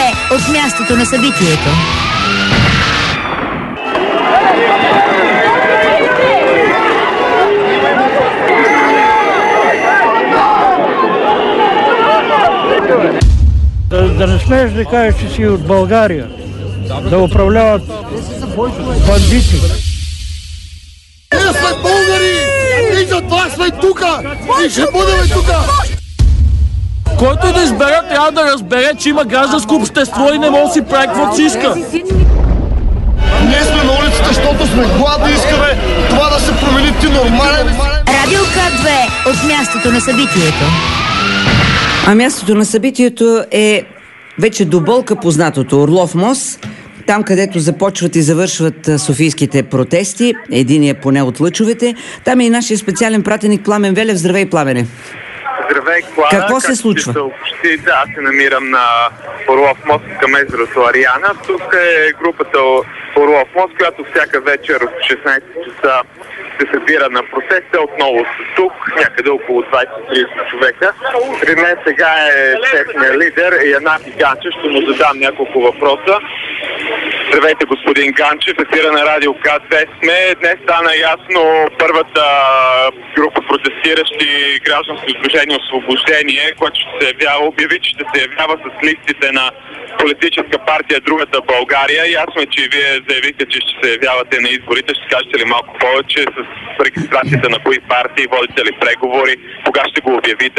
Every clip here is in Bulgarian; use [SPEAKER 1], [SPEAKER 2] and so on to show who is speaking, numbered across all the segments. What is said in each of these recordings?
[SPEAKER 1] от мястото на събитието.
[SPEAKER 2] Да не смееш да кажеш, че си от България, да управляват бандити.
[SPEAKER 3] Ние сме българи и затова сме тука и ще бъдем тука.
[SPEAKER 4] Който да избере, трябва да разбере, че има гражданско общество и не може да си прави каквото си иска.
[SPEAKER 3] Ние сме на улицата, защото сме гладни и искаме това да се промени. Ти нормален.
[SPEAKER 1] Радио К2 от мястото на събитието.
[SPEAKER 5] А мястото на събитието е вече до болка познатото Орлов мост, там където започват и завършват софийските протести, единия поне от лъчовете. Там е и нашия специален пратеник Пламен Велев. Здравей, Пламене!
[SPEAKER 6] Здравей, Клара!
[SPEAKER 5] Какво се случва?
[SPEAKER 6] Аз се намирам на Орлов мост към езерото Ариана. Тук е групата Орлов мост, която всяка вечер в 16 часа се събира на протеста. Отново са тук, някъде около 20-30 човека. При мен сега е техният лидер Янаки Ганчев. Ще му задам няколко въпроса. Здравейте, господин Ганчев, ефира на Радио К2 сме. Днес стана ясно първата група протестиращи гражданско движение Освобождение, което ще се явява, обяви, че ще се явява с листите на политическа партия Другата България. Ясно е, че и вие заявихте, че ще се явявате на изборите. Ще кажете ли малко повече с регистрацията на кои партии, водите ли преговори, кога ще го обявите?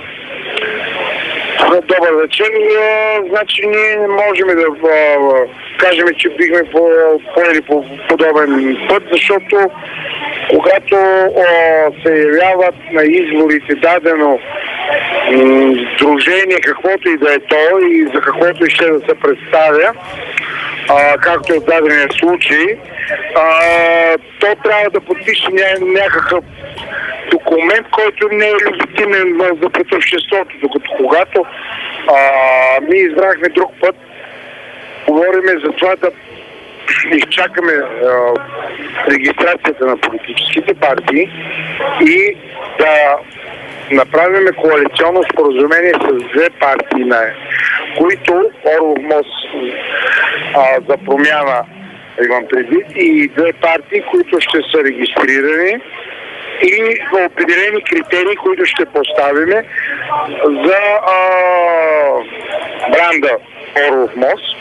[SPEAKER 7] Добър вечер. Значи ние не можем да кажем, че бихме поели по подобен път, защото когато се явяват на изборите дадено сдружение, каквото и да е то и за каквото и ще да се представя, както е в дадения случай, то трябва да подпише някакъв документ, който не е легитимен за пред обществото, докато когато ние избрахме друг път, говориме за това да изчакаме регистрацията на политическите партии и да направим коалиционно споразумение с две партии, които Орлов мост за промяна имам предвид, и две партии, които ще са регистрирани и определени критерии, които ще поставиме за бранда Орлов мост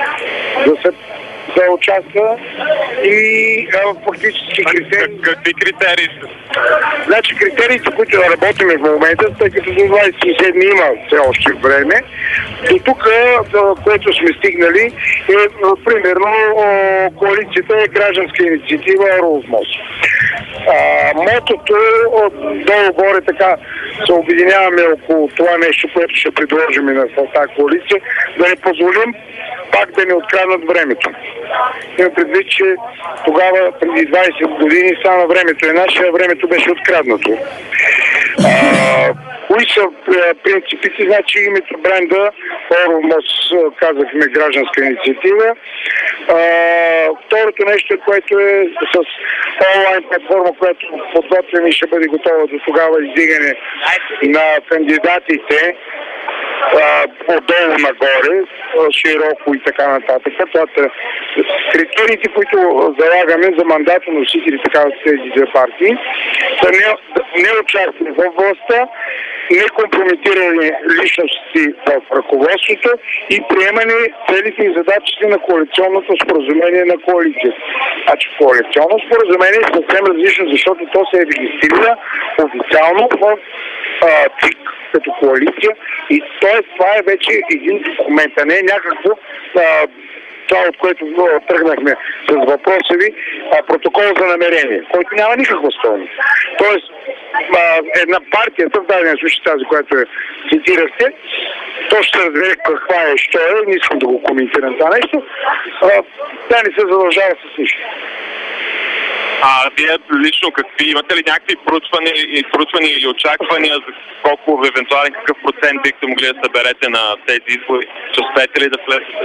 [SPEAKER 7] да участва и фактически критерии.
[SPEAKER 6] Какви критерии са?
[SPEAKER 7] Значи критериите, които работиме в момента, тъй като до 27 има все още време, до тук, което сме стигнали, е примерно коалицията е гражданска инициатива Орлов мост. Мотото долу-горе така се обединяваме около това нещо, което ще предложим на тази коалиция, да не позволим пак да ни откраднат времето. Има предвид, че тогава, преди 20 години, стана времето и наше, времето беше откраднато. Кои са принципите? Значи името бренда Орлов мост, казахме, гражданска инициатива. Второто нещо, което е с онлайн платформа, която подготвяме и ще бъде готова до тогава издигане на кандидатите отдолу нагоре, широко и така нататък. Това са критериите, които залагаме за мандатоносители, така от тези две партии, са неучастие в властта, некомпрометирани личности в ръководството и приемане целите и задачите на коалиционното споразумение на коалицията. Значи коалиционно споразумение е съвсем различно, защото то се регистрира официално в ЦИК като коалиция и това е вече един документ, а не е някакво това, от което тръгнахме с въпроса ви, протокол за намерение, който няма никаква стойност. Тоест, една партията, в дадения случай тази, която цитирахте, то ще разбере каква е, що е, не искам да го коментирам това нещо, тя не се задължава с нищо.
[SPEAKER 6] Вие лично какви, имате ли някакви проучвания или очаквания за колко, евентуален какъв процент бихте могли да съберете на тези избори? Ще успеете ли да влезете?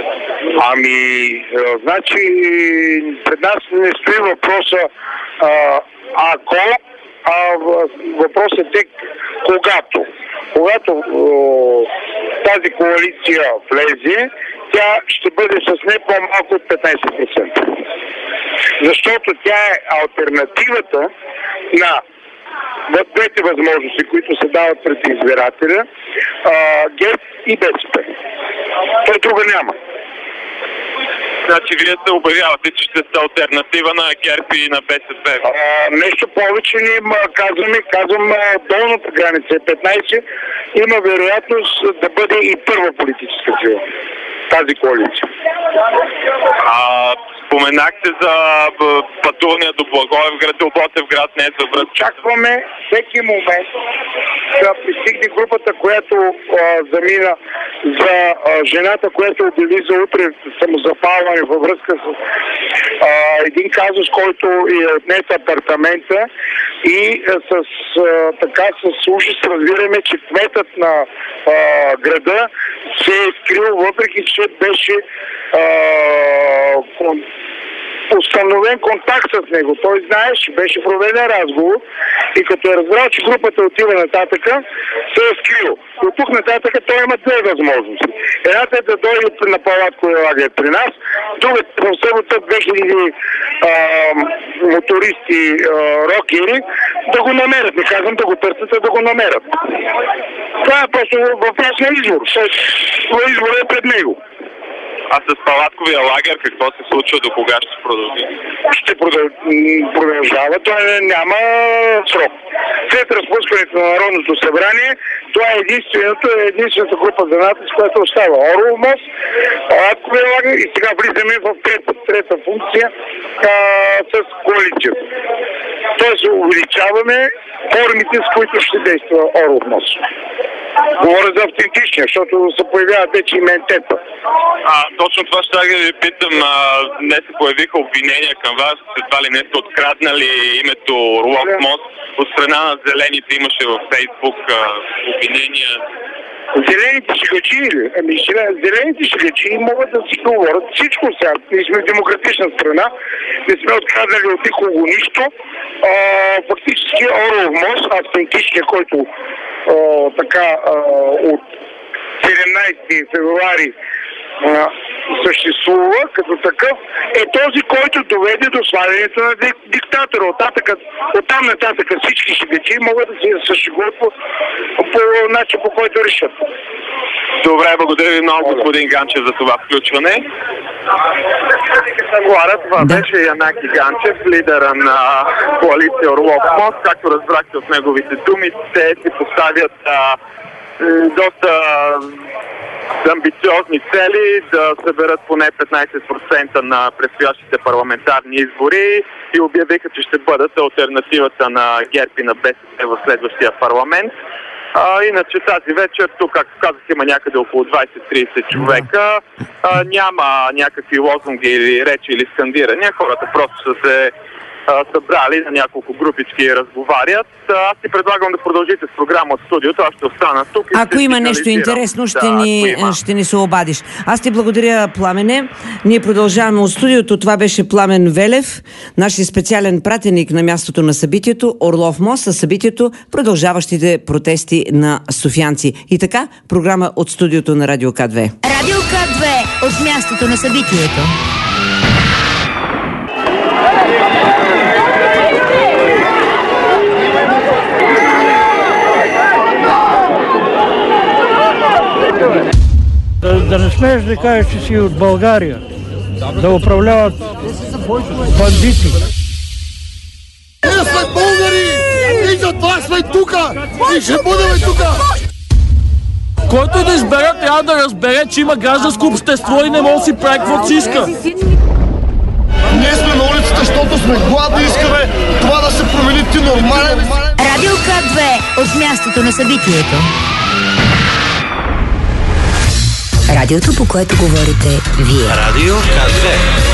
[SPEAKER 7] Значи, пред нас не стои въпроса ако въпросът е когато тази коалиция влезе, тя ще бъде с не по-малко от 15%. Защото тя е алтернативата на двете възможности, които се дават пред избирателя, ГЕРБ и БСП. Той друга няма.
[SPEAKER 6] Значи вие се обявявате, че ще сте алтернатива на ГЕРБ и на БСП.
[SPEAKER 7] Нещо повече не им казвам долната граница е 15. Има вероятност да бъде и първа политическа сила тази коалиция.
[SPEAKER 6] Споменахте за пътувания до Благоевград, до Ботевград, не за връзка.
[SPEAKER 7] Очакваме всеки момент да пристигне групата, която замина за жената, която обяви за утре самозапалване във връзка с един казус, който е отнет апартамента и с ужас разбираме, че кметът на града се е скрил, въпреки че беше установен контакт с него. Той знаеше, беше проведен разговор и като е разбрал, че групата отива нататъка, се е скрил. От тук нататъка той има две възможности. Едната е да дойде на палатковия лагер при нас, другата в събота 2000 мотористи, рокери да го намерят. Не казвам да го търсят, а да го намерят. Това е просто въпрос на избор. Избор е пред него.
[SPEAKER 6] А с палатковия лагер какво се случва, до кога ще се продължи?
[SPEAKER 7] Ще продължава, той няма срок. След разпускането на Народното събрание, това е единствената група за натиск, която остава. Орлов мост, палатковия лагер и сега влизаме в трета функция с коалицията. Тоест увеличаваме формите, с които ще действа Орлов мост. Говоря за автентичния, защото се появяват вече иментета.
[SPEAKER 6] Точно това ще да ви питам. Не се появиха обвинения към вас, едва ли не сте откраднали името Орлов мост. От страна на зелените имаше във Фейсбук обвинения.
[SPEAKER 7] Зелените шигачи ли? Зелените шигачи могат да си говорят всичко сега. Ние сме в демократична страна, не сме откраднали от никого нищо. Фактически Орлов мост, автентичния, който от 17 февруари съществува като такъв, е този, който доведе до свалянето на диктатора. Оттам нататък всички шегачи могат да си съшегуват по начин, по който решат.
[SPEAKER 6] Добре, благодаря ви много, господин Ганчев, за това включване. Това беше Янаки Ганчев, лидера на коалиция Орлов мост. Както разбрахте от неговите думи, те си поставят доста амбициозни цели да съберат поне 15% на предстоящите парламентарни избори и обявиха, че ще бъдат алтернативата на ГЕРБ и на БСП в следващия парламент. Иначе тази вечер, тук, както казах, има някъде около 20-30 човека. Няма някакви лозунги или речи или скандирания. Хората просто са се събрали на няколко групички и разговарят. Аз ти предлагам да продължите с програма от студиото. Аз ще остана тук.
[SPEAKER 5] Ако има нещо интересно, ще ни се обадиш. Аз ти благодаря, Пламене. Ние продължаваме от студиото. Това беше Пламен Велев, нашия специален пратеник на мястото на събитието Орлов мост, със събитието продължаващите протести на софиянци. И така, програма от студиото на Радио К2.
[SPEAKER 1] Радио К2 от мястото на събитието.
[SPEAKER 2] Да не смееш да кажеш, че си от България, да управляват бандити.
[SPEAKER 3] Ние сме българи и затова сме тука и ще бъдем тука.
[SPEAKER 4] Който да избере, трябва да разбере, че има гражданско общество и не може да си прави каквото си иска.
[SPEAKER 3] Ние сме на улицата, защото сме гладни и искаме това да се промени. Ти нормален.
[SPEAKER 1] Радио К2 от мястото на събитието. Радиото, по което говорите вие.
[SPEAKER 8] Радио К2.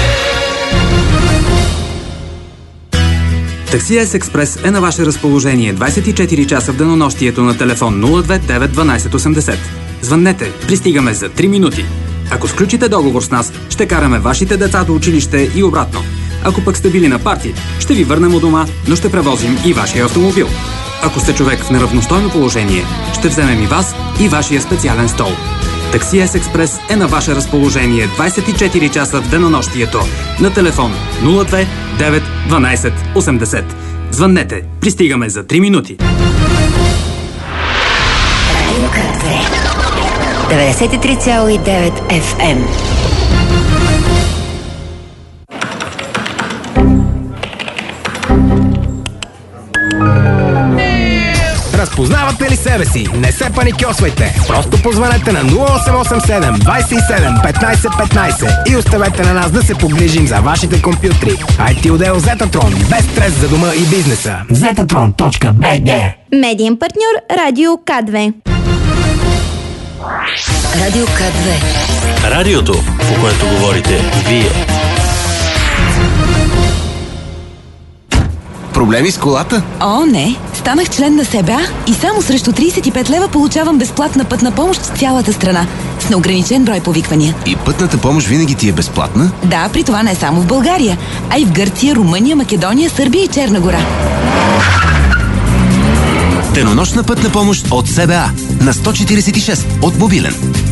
[SPEAKER 8] Такси Експрес е на ваше разположение 24 часа в денонощието на телефон 02 9 12 80. Звъннете, пристигаме за 3 минути. Ако сключите договор с нас, ще караме вашите деца до училище и обратно. Ако пък сте били на парти, ще ви върнем у дома, но ще превозим и вашия автомобил. Ако сте човек в неравностойно положение, ще вземем и вас и вашия специален стол. Такси S-Експрес е на ваше разположение 24 часа в денонощието на телефон 02 9 12 80. Звъннете, пристигаме за 3 минути.
[SPEAKER 1] Радио К2 93,9 FM.
[SPEAKER 9] Разпознавате ли себе си? Не се паникьосвайте. Просто позванете на 0887 27 15 15 и оставете на нас да се погрижим за вашите компютри. IT отдел Zetatron. Без стрес за дома и бизнеса. Zetatron.bg.
[SPEAKER 10] Медиен партньор Радио К2.
[SPEAKER 1] Радио К2.
[SPEAKER 11] Радиото, по което говорите вие.
[SPEAKER 9] Проблеми с колата?
[SPEAKER 12] О, не. Станах член на СБА и само срещу 35 лева получавам безплатна пътна помощ в цялата страна. С неограничен брой повиквания.
[SPEAKER 9] И пътната помощ винаги ти е безплатна?
[SPEAKER 12] Да, при това не само в България, а и в Гърция, Румъния, Македония, Сърбия и Черна гора.
[SPEAKER 9] Денонощна пътна помощ от СБА на 146 от мобилен.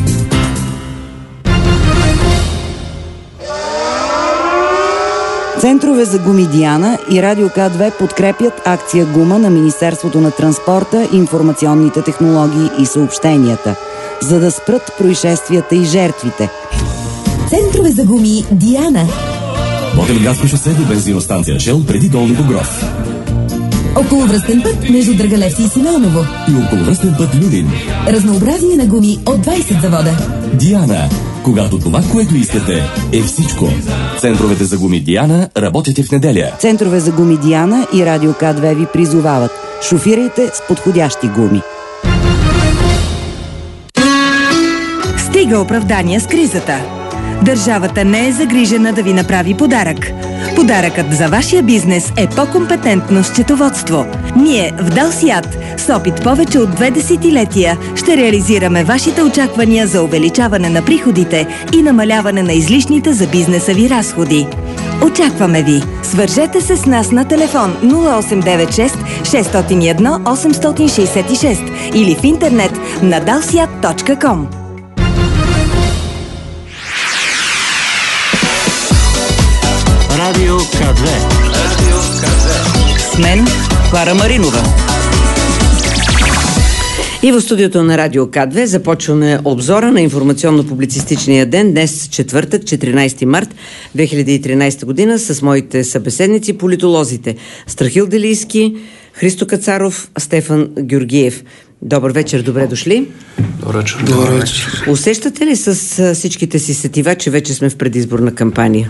[SPEAKER 5] Центрове за гуми Диана и Радио К2 подкрепят акция Гума на Министерството на транспорта, информационните технологии и съобщенията, за да спрат происшествията и жертвите.
[SPEAKER 12] Центрове за гуми Диана.
[SPEAKER 13] Ботевградско шосе до бензиностанция Шел преди Долни Богров.
[SPEAKER 12] Околовръстен път между Драгалевци и Симеоново.
[SPEAKER 13] И околовръстен път Люлин.
[SPEAKER 12] Разнообразие на гуми от 20 завода.
[SPEAKER 13] Диана. Когато това, което искате, е всичко. Центровете за гуми Диана работят и в неделя.
[SPEAKER 5] Центрове за гуми Диана и Радио К2 ви призовават. Шофирайте с подходящи гуми.
[SPEAKER 14] Стига оправдания с кризата. Държавата не е загрижена да ви направи подарък. Подаръкът за вашия бизнес е по-компетентно счетоводство. Ние в Далсиат с опит повече от 2 десетилетия ще реализираме вашите очаквания за увеличаване на приходите и намаляване на излишните за бизнеса ви разходи. Очакваме ви! Свържете се с нас на телефон 0896 601 866 или в интернет на dalsiat.com.
[SPEAKER 11] Радио К2.
[SPEAKER 5] С мен Клара Маринова. И в студиото на Радио К2 започваме обзора на информационно-публицистичния ден. Днес четвъртък, 14 март 2013 година, с моите събеседници, политолозите Страхил Делийски, Христо Кацаров, Стефан Георгиев. Добър вечер, добре дошли.
[SPEAKER 15] Добър вечер.
[SPEAKER 5] Усещате ли с всичките си сетива, че вече сме в предизборна кампания?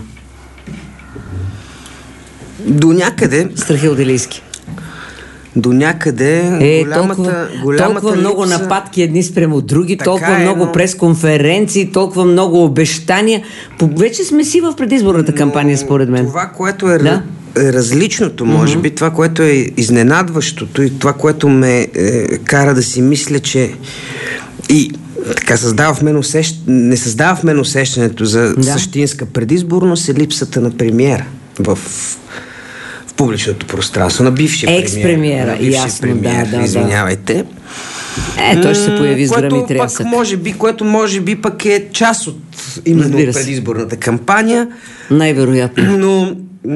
[SPEAKER 15] До някъде.
[SPEAKER 5] Страхил Делийски.
[SPEAKER 15] До някъде голямата
[SPEAKER 5] толкова много
[SPEAKER 15] липса...
[SPEAKER 5] нападки едни спрямо други,
[SPEAKER 15] така
[SPEAKER 5] толкова много пресконференции, толкова много обещания. Вече сме си в предизборната кампания, според мен.
[SPEAKER 15] Това, което е различното, може би, това, което е изненадващото и това, което ме кара да си мисля, че и така не създава в мен усещането за същинска предизборност, е липсата на премиера в публичното пространство, на бивши
[SPEAKER 5] екс-премиера, ясно,
[SPEAKER 15] извинявайте.
[SPEAKER 5] Той ще се появи с гръм и трясък.
[SPEAKER 15] Което може би пък е част от именно предизборната кампания.
[SPEAKER 5] Най-вероятно.
[SPEAKER 15] Но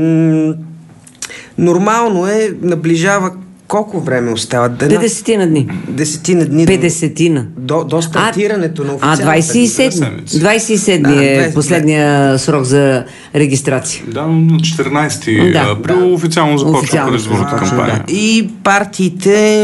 [SPEAKER 15] нормално е, наближава. Колко време остават?
[SPEAKER 5] 50 дни.
[SPEAKER 15] 10 дни.
[SPEAKER 5] 50.
[SPEAKER 15] До стартирането на официалната
[SPEAKER 5] 27 дни е последния срок за регистрация.
[SPEAKER 16] Да, на 14 април официално започва предизборната кампания.
[SPEAKER 15] И партиите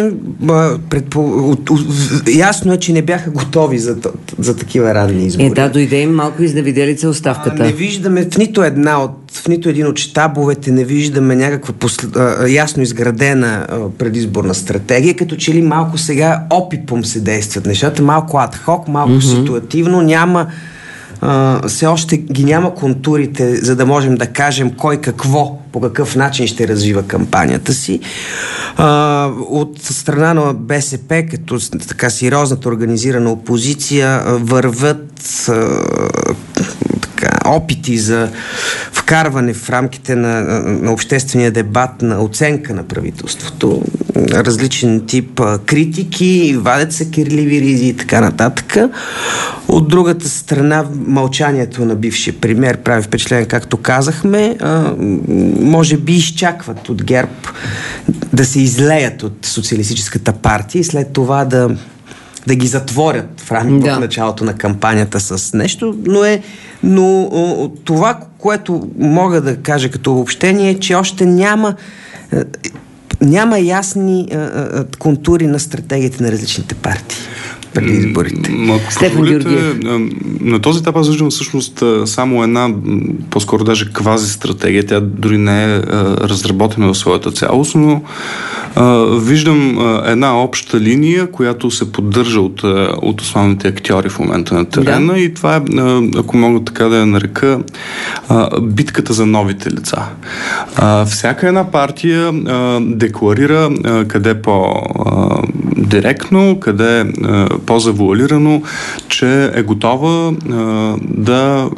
[SPEAKER 15] ясно е, че не бяха готови за такива ранни избори.
[SPEAKER 5] Дойде им малко изневиделица оставката.
[SPEAKER 15] Не виждаме в нито един от щабовете не виждаме някаква ясно изградена предизборна стратегия, като че ли малко сега опипом се действат нещата, малко адхок, малко ситуативно, няма все още ги няма контурите, за да можем да кажем кой какво, по какъв начин ще развива кампанията си. От страна на БСП, като така сериозната организирана опозиция, върват опити за вкарване в рамките на обществения дебат на оценка на правителството, различен тип критики, вадят се кирливи ризи и така нататък. От другата страна, мълчанието на бившия премиер прави впечатление, както казахме, може би изчакват от ГЕРБ да се излеят от социалистическата партия и след това да ги затворят в началото на кампанията с нещо, но това, което мога да кажа като обобщение, е, че още няма ясни контури на стратегията на различните партии преди изборите.
[SPEAKER 16] Стефан Георгиев. На този етап аз виждам всъщност само една, по-скоро даже квази стратегия. Тя дори не е разработена в своята цялост, но виждам една обща линия, която се поддържа от основните актьори в момента на терена, да. И това е, ако мога така да я нарека, битката за новите лица. Всяка една партия декларира къде по-директно, къде по-завуалирано, че е готова да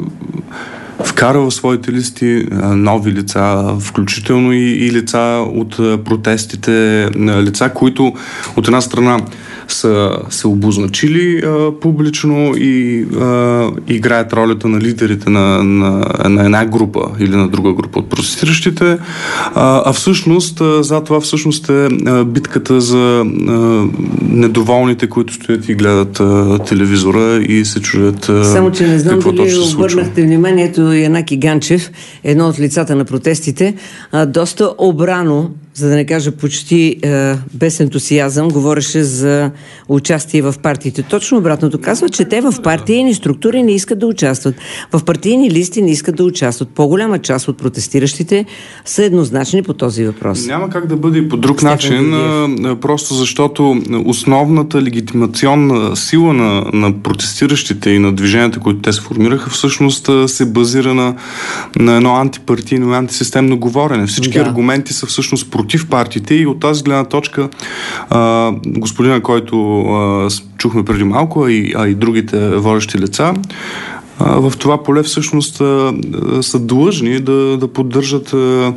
[SPEAKER 16] вкара в своите листи нови лица, включително и лица от протестите, лица, които от една страна са се обозначили публично и играят ролята на лидерите на една група или на друга група от протестиращите, а всъщност за това всъщност е битката за недоволните, които стоят и гледат телевизора и се чуят
[SPEAKER 5] само, че не знам дали обърнахте вниманието, Янаки Ганчев, едно от лицата на протестите, доста обрано, за да не кажа почти без ентусиазъм, говореше за участие в партиите. Точно обратното казва, че те в партийни структури не искат да участват. В партийни листи не искат да участват. По-голяма част от протестиращите са еднозначни по този въпрос.
[SPEAKER 16] Няма как да бъде и по друг начин, просто защото основната легитимационна сила на протестиращите и на движенията, които те сформираха, всъщност се базира на едно антипартийно и антисистемно говорене. Всички аргументи са всъщност против партиите и от тази гледна точка господина, който чухме преди малко, а и другите водещи лица, в това поле всъщност са длъжни да поддържат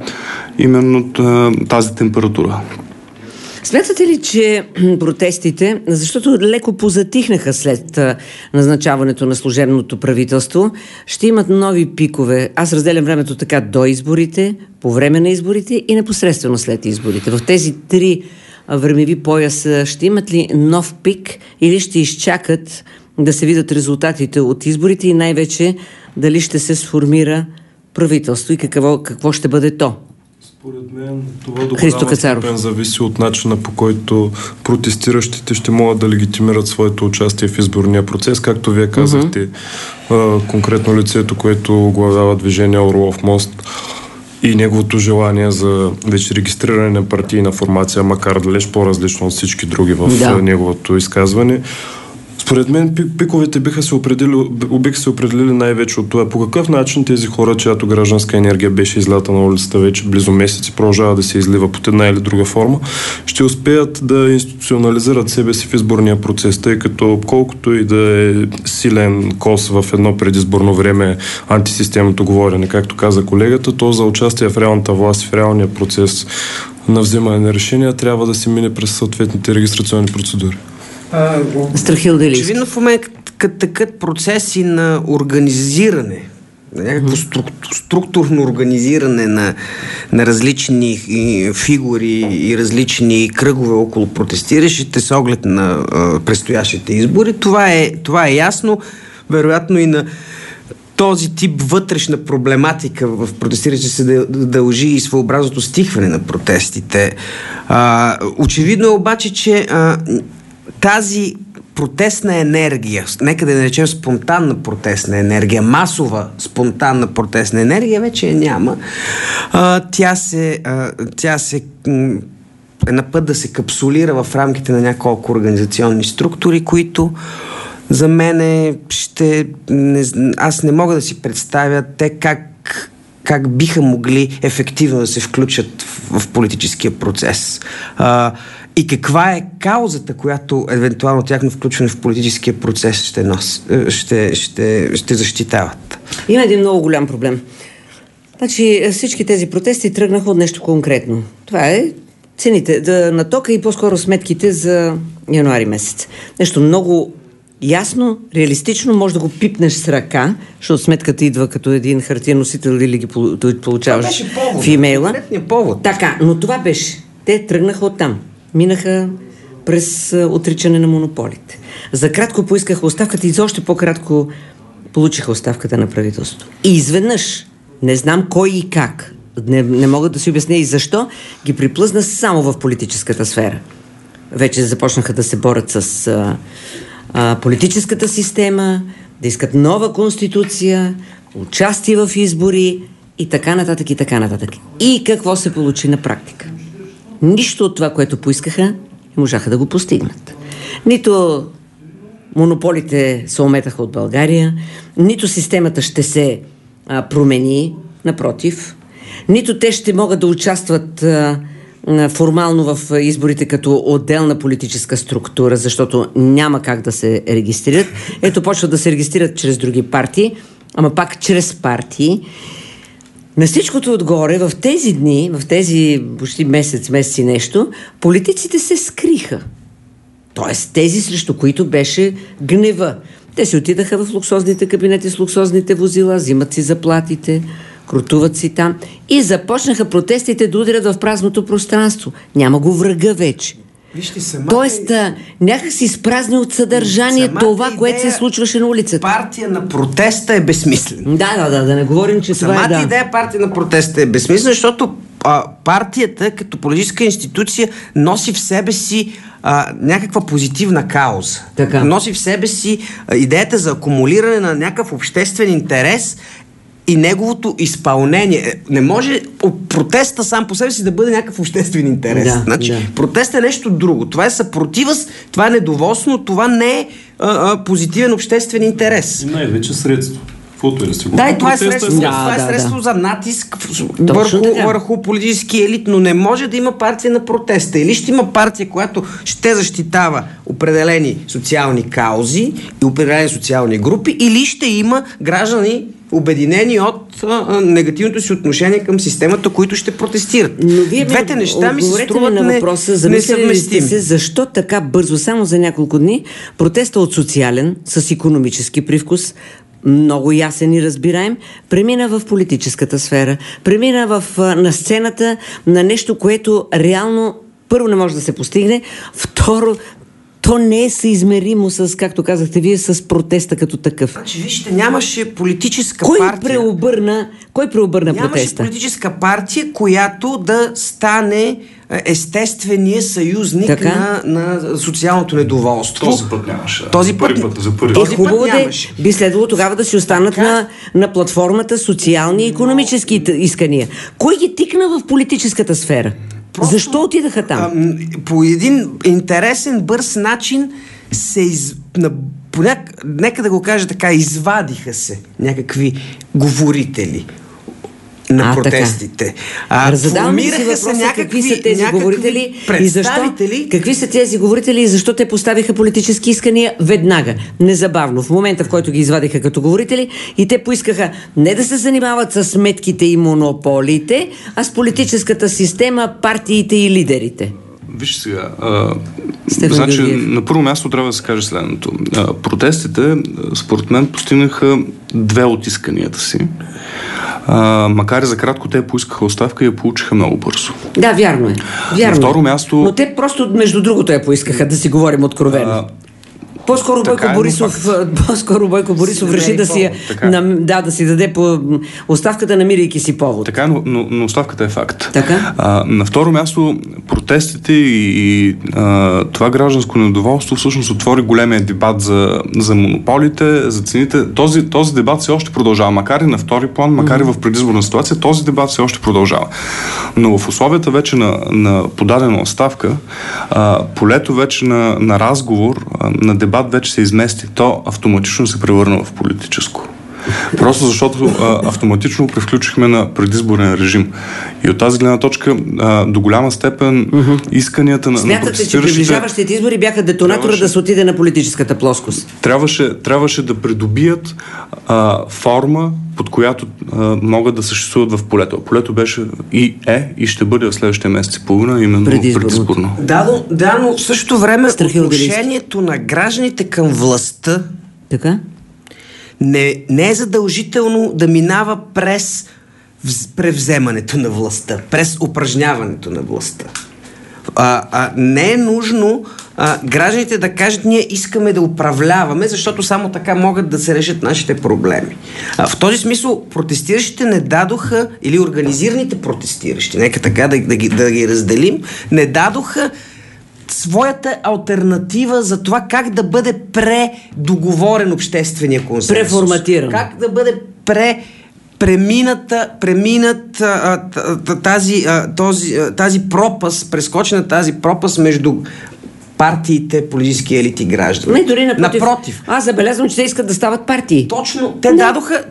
[SPEAKER 16] именно тази температура.
[SPEAKER 5] Смятате ли, че протестите, защото леко позатихнаха след назначаването на служебното правителство, ще имат нови пикове? Аз разделям времето така: до изборите, по време на изборите и непосредствено след изборите. В тези три времеви пояса ще имат ли нов пик или ще изчакат да се видят резултатите от изборите и най-вече дали ще се сформира правителство и какво ще бъде то?
[SPEAKER 17] Според мен това до голяма степен зависи от начина, по който протестиращите ще могат да легитимират своето участие в изборния процес. Както вие казахте, конкретно лицето, което оглавява движение Орлов мост и неговото желание за вече регистриране на партийна формация, макар далеч по-различно от всички други в неговото изказване. Според мен пиковете биха се определили най-вече от това по какъв начин тези хора, чиято гражданска енергия беше излята на улицата вече близо месец и продължава да се излива под една или друга форма, ще успеят да институционализират себе си в изборния процес, тъй като колкото и да е силен кос в едно предизборно време антисистемното говорене, както каза колегата, то за участие в реалната власт и в реалния процес на вземане на решения трябва да се мине през съответните регистрационни процедури.
[SPEAKER 15] Очевидно в момента такът процеси на организиране, някакво структурно организиране на различни фигури и различни кръгове около протестиращите с оглед на предстоящите избори. Това е ясно. Вероятно и на този тип вътрешна проблематика в протестиращите се дължи и своеобразното стихване на протестите. Очевидно е обаче, че тази протестна енергия, нека да наречем спонтанна протестна енергия, масова спонтанна протестна енергия, вече я няма. Тя е на път да се капсулира в рамките на няколко организационни структури, които за мен аз не мога да си представя те как биха могли ефективно да се включат в политическия процес. И каква е каузата, която евентуално тяхно включване в политическия процес ще защитават?
[SPEAKER 5] Има един много голям проблем. Значи всички тези протести тръгнаха от нещо конкретно. Това е цените на тока и по-скоро сметките за януари месец. Нещо много ясно, реалистично, може да го пипнеш с ръка, защото сметката идва като един хартиен носител или ги получаваш в имейла. Така, но това беше. Те тръгнаха оттам. Минаха през отричане на монополите. За кратко поискаха оставката и за още по-кратко получиха оставката на правителството. И изведнъж, не знам кой и как, не мога да си обясня и защо, ги приплъзна само в политическата сфера. Вече започнаха да се борят с политическата система, да искат нова конституция, участие в избори и така нататък, и така нататък. И какво се получи на практика? Нищо от това, което поискаха, не можаха да го постигнат. Нито монополите се ометаха от България, нито системата ще се промени, напротив, нито те ще могат да участват формално в изборите като отделна политическа структура, защото няма как да се регистрират. Ето, почват да се регистрират чрез други партии, ама пак чрез партии. На всичкото отгоре, в тези дни, в тези почти месец и нещо, политиците се скриха. Тоест, тези, срещу които беше гнева. Те си отидаха в луксозните кабинети с луксозните возила, взимат си заплатите, крутуват си там и започнаха протестите да ударят в празното пространство. Няма го врага вече.
[SPEAKER 15] Вижте,
[SPEAKER 5] Тоест, някак си изпразни от съдържание това, което се случваше на улицата.
[SPEAKER 15] Партия на протеста е безсмислена.
[SPEAKER 5] Да не говорим, че това е
[SPEAKER 15] Самата идея партия на протеста е безсмислена, защото партията като политическа институция носи в себе си някаква позитивна кауза.
[SPEAKER 5] Така.
[SPEAKER 15] Носи в себе си идеята за акумулиране на някакъв обществен интерес и неговото изпълнение. Не може протеста сам по себе си да бъде някакъв обществен интерес. Протест е нещо друго. Това е съпротива, това е недоволство, това не е позитивен обществен интерес.
[SPEAKER 17] И най-вече средство.
[SPEAKER 15] И това е средство за натиск върху политически елит, но не може да има партия на протеста. Или ще има партия, която ще защитава определени социални каузи и определени социални групи, или ще има граждани обединени от негативното си отношение към системата, които ще протестират. Двете неща ми се струват несъвместими.
[SPEAKER 5] Защо така бързо, само за няколко дни, протеста от социален, с икономически привкус, много ясен и разбираем, премина в политическата сфера, премина на сцената на нещо, което реално първо не може да се постигне, второ, то не е съизмеримо с, както казахте вие, с протеста като такъв.
[SPEAKER 15] Значи, вижте, нямаше политическа партия.
[SPEAKER 5] Кой преобърна протеста?
[SPEAKER 15] Нямаше политическа партия, която да стане естествения съюзник на социалното недоволство.
[SPEAKER 17] Този път нямаше.
[SPEAKER 15] Този път
[SPEAKER 5] нямаше. Би следвало тогава да си останат на платформата социални и икономически искания. Кой ги тикна в политическата сфера? Защо отидаха там?
[SPEAKER 15] По един интересен, бърз начин нека да го кажа така, извадиха се някакви говорители на протестите.
[SPEAKER 5] Формираха се какви са тези говорители и защо? Какви са тези говорители и защо те поставиха политически искания веднага, незабавно, в момента, в който ги извадиха като говорители, и те поискаха не да се занимават с сметките и монополиите, а с политическата система, партиите и лидерите.
[SPEAKER 16] Виж сега, значи, на първо място трябва да се каже следното. Протестите, според мен, постигнаха две от исканията си. Макар и за кратко те поискаха оставка и я получиха много бързо.
[SPEAKER 5] Да, вярно е.
[SPEAKER 16] На второ място...
[SPEAKER 5] Но те просто между другото я поискаха, да си говорим откровено. По-скоро Бойко Борисов реши да си даде по оставката, намирайки си повод.
[SPEAKER 16] Така, но оставката е факт.
[SPEAKER 5] Така?
[SPEAKER 16] На второ място, протестите и това гражданско недоволство всъщност отвори големия дебат за монополите, за цените. Този дебат все още продължава, макар и на втори план, макар и в предизборна ситуация, този дебат все още продължава. Но в условията вече на подадена оставка, полето вече на разговор, на дебат вече се измести, то автоматично се превърна в политическо. Просто защото автоматично превключихме на предизборен режим. И от тази гледна точка до голяма степен исканията на
[SPEAKER 5] Смятате, че приближаващите избори бяха детонатора да се отиде на политическата плоскост?
[SPEAKER 16] Трябваше да придобият форма, под която могат да съществуват в полето. Полето беше и ще бъде в следващия месец и половина именно предизборно.
[SPEAKER 15] Да, но в същото време отношението на гражданите към властта
[SPEAKER 5] така?
[SPEAKER 15] Не е задължително да минава през превземането на властта, през упражняването на властта. Не е нужно гражданите да кажат: ние искаме да управляваме, защото само така могат да се решат нашите проблеми. В този смисъл протестиращите не дадоха, или организираните протестиращи, нека така да ги разделим, не дадоха своята алтернатива за това как да бъде предоговорен обществения консенсус.
[SPEAKER 5] Преформатиран.
[SPEAKER 15] Как да бъде преминат тази пропаст, прескочена тази пропаст между партиите, политически елити и граждани.
[SPEAKER 5] Не, дори напротив. Аз забелязвам, че те искат да стават партии.
[SPEAKER 15] Точно. Те дадоха,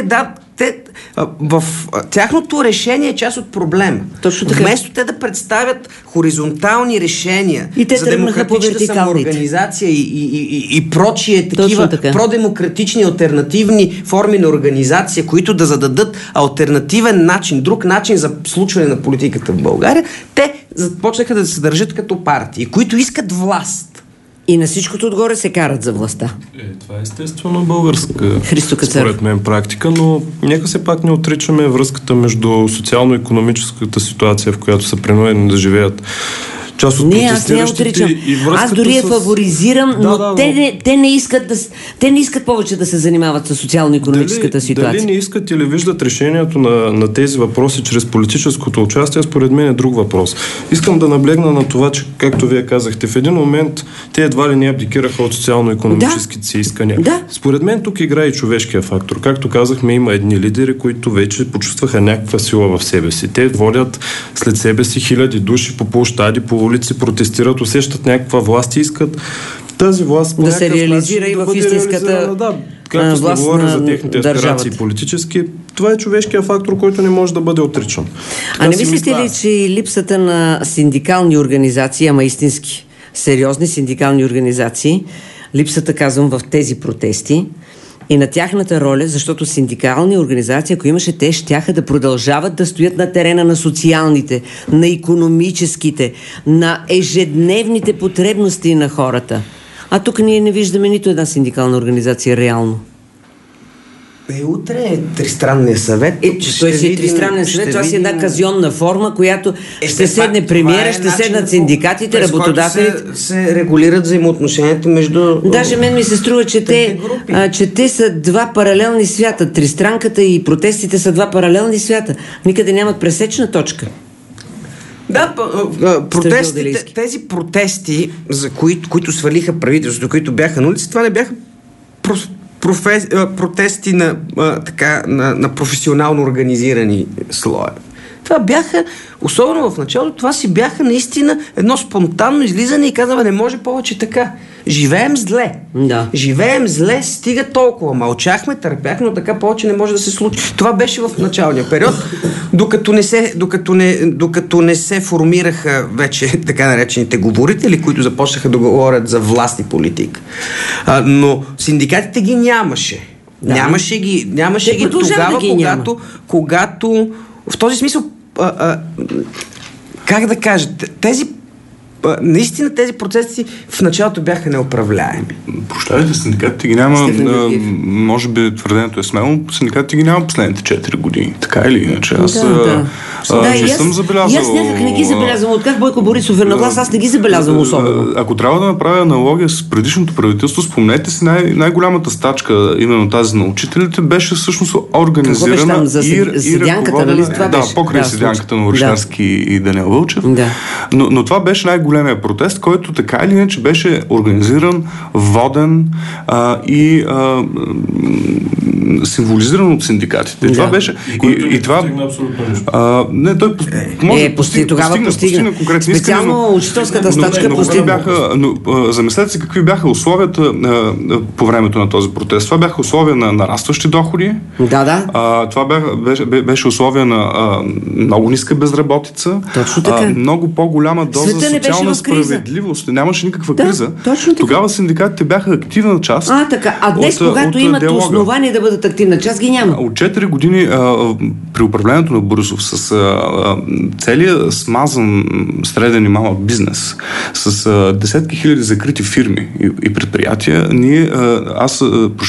[SPEAKER 15] в тяхното решение е част от проблема.
[SPEAKER 5] Точно така.
[SPEAKER 15] Вместо те да представят хоризонтални решения за демократична самоорганизация и прочие такива продемократични алтернативни форми на организация, които да зададат алтернативен начин, друг начин за случване на политиката в България, те започнаха да се държат като партии, които искат власт.
[SPEAKER 5] И на всичкото отгоре се карат за властта.
[SPEAKER 17] Това е естествено българска, според мен, практика, но нека се пак не отричаме връзката между социално-икономическата ситуация, в която са принудени да живеят част от протестиращите и връзката.
[SPEAKER 5] Аз дори я фаворизирам, но те не искат повече да се занимават с социално-икономическата ситуация.
[SPEAKER 17] Дали не искат или виждат решението на тези въпроси чрез политическото участие, според мен е друг въпрос. Искам да наблегна на това, че, както вие казахте, в един момент те едва ли не абдикираха от социално-икономическите си искания.
[SPEAKER 5] Да.
[SPEAKER 17] Според мен тук играе и човешкия фактор. Както казахме, има едни лидери, които вече почувстваха някаква сила в себе си. Те водят след себе си хиляди души по площади, по улици, протестират, усещат някаква власт и искат тази власт
[SPEAKER 5] да се реализира и в истинската
[SPEAKER 17] както сме
[SPEAKER 5] власт
[SPEAKER 17] говорили
[SPEAKER 5] на
[SPEAKER 17] за техните аспирации политически. Това е човешкият фактор, който не може да бъде отричан.
[SPEAKER 5] А не мислите ли, че и липсата на синдикални организации, ама истински сериозни синдикални организации, липсата, казвам, в тези протести и на тяхната роля, защото синдикални организации, ако имаше, те щяха да продължават да стоят на терена на социалните, на икономическите, на ежедневните потребности на хората. А тук ние не виждаме нито една синдикална организация реално.
[SPEAKER 15] Утре е тристранния съвет.
[SPEAKER 5] Той си е тристранния съвет, това си една казионна форма, която ще седне премиера, ще седнат синдикатите, работодателите.
[SPEAKER 15] Се регулират взаимоотношенията между...
[SPEAKER 5] Даже мен ми се струва, че те са два паралелни свята. Тристранката и протестите са два паралелни свята. Никъде нямат пресечна точка.
[SPEAKER 15] Да, тези протести, за които свалиха правителството, които бяха на улица, това не бяха протести на професионално организирани слоя. Това бяха, особено в началото, това си бяха наистина едно спонтанно излизане и казваме: не може повече така. Живеем зле. Да. Живеем зле, стига толкова. Мълчахме, търпяхме, но така повече не може да се случи. Това беше в началния период, докато не се формираха вече така наречените говорители, които започнаха да говорят за власт и политика. Но синдикатите ги нямаше. Да. Нямаше ги тогава, когато в този смисъл как да кажа, наистина тези процеси в началото бяха неуправляеми.
[SPEAKER 16] Прощавайте, синдикатите ги няма, може би твърдението е смело, синдикатите ги няма последните 4 години. Така или иначе? Аз не съм забелязал.
[SPEAKER 5] И аз някак не ги забелязвам. От как Бойко Борисов е на власт, аз не ги забелязвам особено.
[SPEAKER 16] Ако трябва да направя аналогия с предишното правителство, спомнете си, най-голямата стачка, именно тази на учителите, беше всъщност организирана и ръководена. Да, покрай седянката на Орешарски и Даниел Вълчев. Но това беше най-големия протест, който така или иначе беше организиран, воден и символизиран от синдикатите.
[SPEAKER 17] Да.
[SPEAKER 16] Това беше... И това... Не, той
[SPEAKER 5] постигна конкретно. Специално учителската стачка постигна.
[SPEAKER 16] Замислете се какви бяха условията по времето на този протест. Това бяха условия на нарастващи доходи. Това беше условия на много ниска безработица.
[SPEAKER 5] Точно така.
[SPEAKER 16] Много по-голяма доза социална справедливост. Нямаше никаква криза. Тогава синдикатите бяха активна част.
[SPEAKER 5] А днес, когато имат основание да бъдат активна част, ги няма.
[SPEAKER 16] От 4 години при управлението на Борисов с целия смазан среден и малък бизнес, с десетки хиляди закрити фирми и предприятия, аз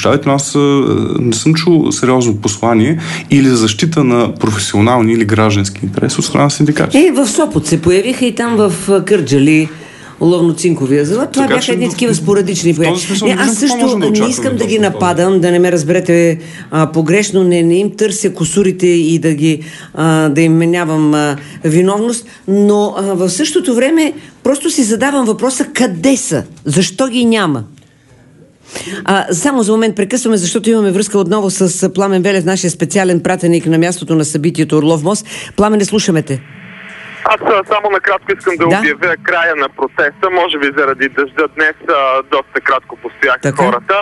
[SPEAKER 16] не съм чул сериозно послание или защита на професионални или граждански интереси от страна на синдикати.
[SPEAKER 5] В Сопот се появиха и там в Кърджали, Ловно-цинковия завод. Това бяха едни такива спорадични появи. Аз също не искам да ги нападам, да не ме разберете погрешно, не им търся косурите и да им менявам виновност, но в същото време просто си задавам въпроса къде са? Защо ги няма? Само за момент прекъсваме, защото имаме връзка отново с Пламен Велев, нашия специален пратеник на мястото на събитието Орлов мост. Пламене, слушаме те.
[SPEAKER 6] Аз само накратко искам да обявя края на протеста. Може би заради дъжда днес доста кратко постояха хората.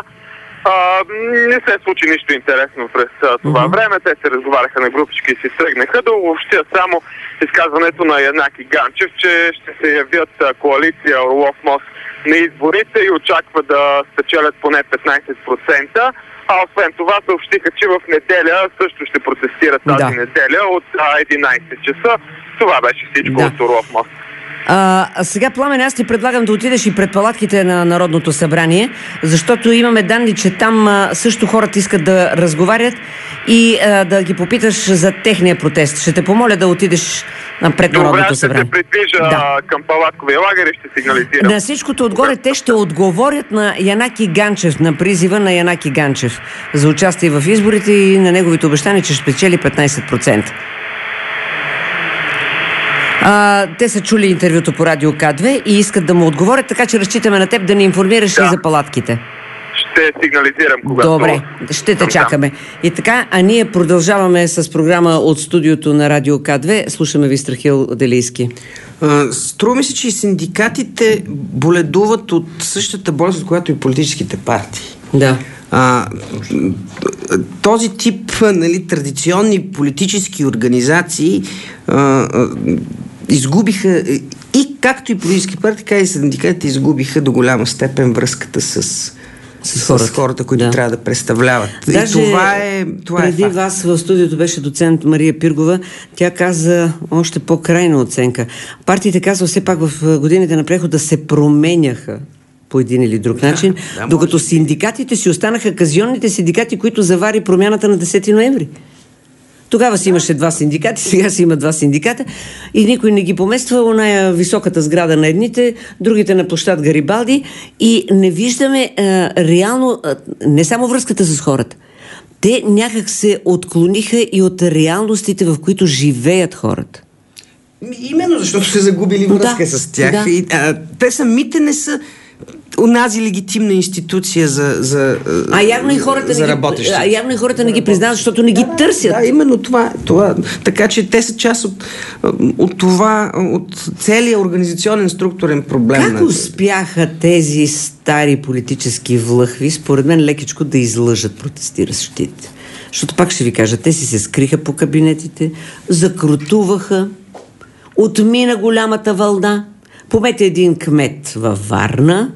[SPEAKER 6] Не се случи нищо интересно през това време. Те се разговаряха на групички и си тръгнаха. Да обобщя само изказването на Янаки Ганчев, че ще се явят коалиция Орлов мост на изборите и очаква да спечелят поне 15%. А освен това съобщиха, че в неделя също ще протестират тази неделя от 11 часа. Това беше всичко от Орлов мост.
[SPEAKER 5] Сега, Пламен, аз ти предлагам да отидеш и пред палатките на Народното събрание, защото имаме данни, че там също хората искат да разговарят и да ги попиташ за техния протест. Ще те помоля да отидеш пред Народното събрание.
[SPEAKER 6] Добре, ще се придвижа към палатковия лагер и ще сигнализирам.
[SPEAKER 5] На всичкото отгоре те ще отговорят на Янаки Ганчев, на призива на Янаки Ганчев за участие в изборите и на неговите обещания, че ще спечели 15%. Те са чули интервюто по Радио К2 и искат да му отговорят, така че разчитаме на теб да ни информираш и за палатките.
[SPEAKER 6] Ще сигнализирам когато...
[SPEAKER 5] Добре, ще те чакаме. И така, ние продължаваме с програма от студиото на Радио К2. Слушаме ви, Страхил Делийски.
[SPEAKER 15] Струва ми се, че и синдикатите боледуват от същата болест, от която и политическите партии.
[SPEAKER 5] Да.
[SPEAKER 15] Този тип традиционни политически организации изгубиха и както и политически партии, така и синдикатите изгубиха до голяма степен връзката с хората, които трябва да представляват.
[SPEAKER 5] Даже
[SPEAKER 15] и това е
[SPEAKER 5] преди вас в студиото беше доцент Мария Пиргова. Тя каза още по-крайна оценка. Партиите, казва, все пак в годините на прехода се променяха по един или друг начин, докато синдикатите си останаха казионните синдикати, които завари промяната на 10 ноември. Тогава си имаше 2 синдикати, сега си има 2 синдиката и никой не ги помества у най-високата сграда на едните, другите на площад Гарибалди и не виждаме реално не само връзката с хората. Те някак се отклониха и от реалностите, в които живеят хората.
[SPEAKER 15] Именно защото се загубили връзка с тях. И, те самите не са онази легитимна институция за
[SPEAKER 5] явно и хората не ги признават, защото не ги търсят.
[SPEAKER 15] Да, именно това. Така че те са част от това, от целия организационен структурен проблем.
[SPEAKER 5] Как успяха тези стари политически влъхви, според мен, лекичко да излъжат протестиращите? Защото пак ще ви кажа, те си се скриха по кабинетите, закрутуваха, отмина голямата вълна, помете един кмет във Варна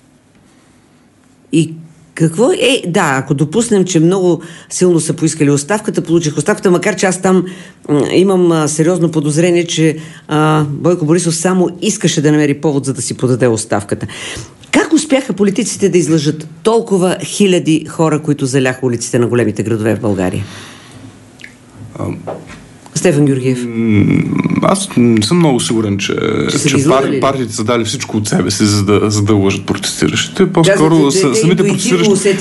[SPEAKER 5] и какво? Ако допуснем, че много силно са поискали оставката, получих оставката, макар че аз там имам сериозно подозрение, че Бойко Борисов само искаше да намери повод, за да си подаде оставката. Как успяха политиците да излъжат толкова хиляди хора, които заляха улиците на големите градове в България? Стефан Георгиев.
[SPEAKER 16] Аз не съм много сигурен, че партиите са дали всичко от себе си, за да лъжат протестиращите. По-скоро самите протестиращи...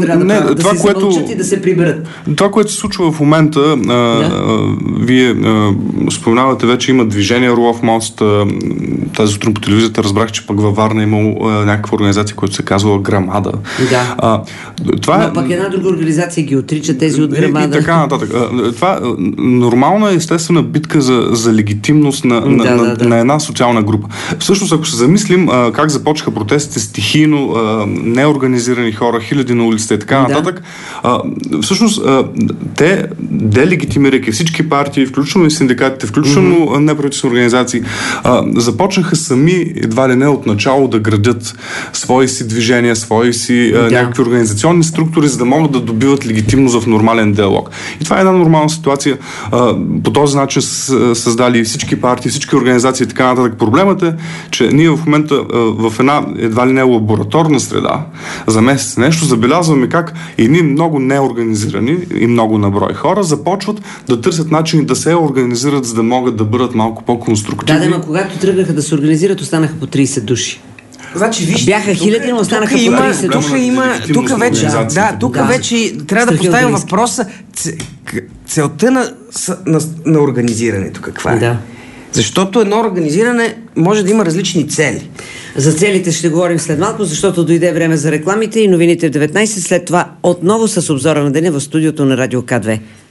[SPEAKER 16] Това, което се случва в момента, вие споменавате вече, има движение Орлов мост. Тази сутрин по телевизията разбрах, че пък във Варна имало някаква организация, която се казва Грамада.
[SPEAKER 5] Да. Но пък една друга организация ги отрича тези от Грамада.
[SPEAKER 16] И така нататък. Това нормална естествена битка за легитимност на една социална група. Всъщност, ако се замислим как започнаха протестите стихийно, неорганизирани хора, хиляди на улиците и така нататък, всъщност те делегитимирайки всички партии, включително и синдикатите, включително неправителствени организации, започнаха сами едва ли не от начало да градят свои си движения, свои си някакви организационни структури, за да могат да добиват легитимност в нормален диалог. И това е една нормална ситуация. По този начин са създали всички партии, всички организации и така нататък. Проблемът е, че ние в момента в една едва ли не лабораторна среда за месец нещо забелязваме как едни много неорганизирани и много наброй хора започват да търсят начини да се организират, за да могат да бъдат малко по-конструктивни.
[SPEAKER 5] Да, когато тръгнаха да се организират, останаха по 30 души.
[SPEAKER 15] Значи, виж,
[SPEAKER 5] бяха хиляди, но останаха по 30.
[SPEAKER 15] Тук вече трябва да поставим въпроса целта на организирането каква е.
[SPEAKER 5] Да.
[SPEAKER 15] Защото едно организиране може да има различни цели.
[SPEAKER 5] За целите ще говорим след малко, защото дойде време за рекламите и новините в 19. След това отново с обзора на деня в студиото на Радио К2.